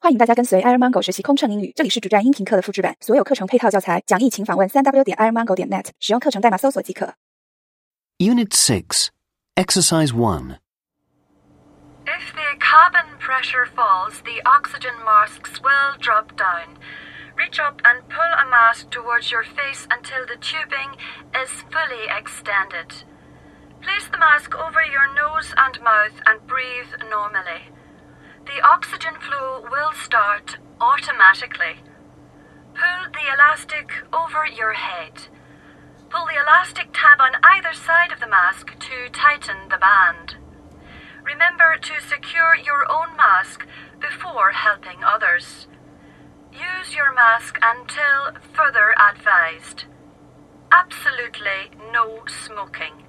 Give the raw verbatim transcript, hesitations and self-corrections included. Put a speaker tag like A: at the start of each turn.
A: 欢迎大家跟随 Ironmongo 学习空乘英语，这里是主站音频课的复制版，所有课程配套教材讲义请访问 三 w 点 ironmongo 点 net， 使用课程代码搜索即可。
B: Unit six, Exercise one.
C: If the cabin pressure falls, the oxygen masks will drop down. Reach up and pull a mask towards your face until the tubing is fully extended. Place the mask over your nose and mouth and breathe normally. The oxygen flow will start automatically. Pull the elastic over your head. Pull the elastic tab on either side of the mask to tighten the band. Remember to secure your own mask before helping others. Use your mask until further advised. Absolutely no smoking.